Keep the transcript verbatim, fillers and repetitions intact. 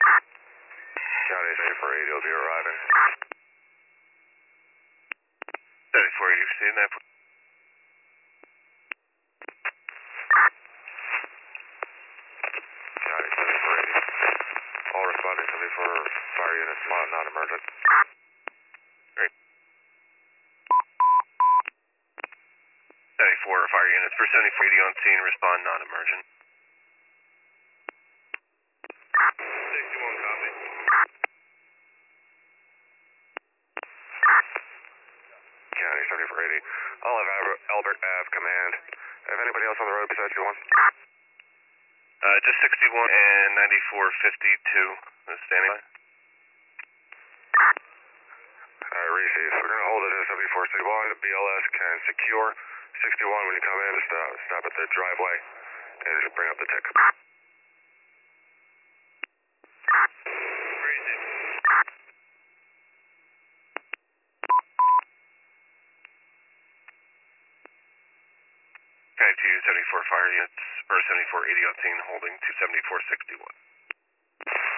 County seventy-four eighty will be arriving. seventy-four eighty, you seeing that? County seventy-four eighty. All responding seventy-four fire units, non-emergent. Great. seventy-four fire units for seventy-four eighty on scene, respond non-emergent. sixty-one copy. County seventy-four eighty. I'll have Albert Ave command. Have anybody else on the road besides you one? Uh, just sixty-one and ninety-four fifty-two standing by. Alright, Reese, we're going to hold it at seventy-four sixty-one. B L S can secure sixty-one when you come in. Stop, stop at the driveway and just bring up the tick. Okay, two seventy-four fire units, or seventy-four eighty on scene, holding two seventy-four sixty-one.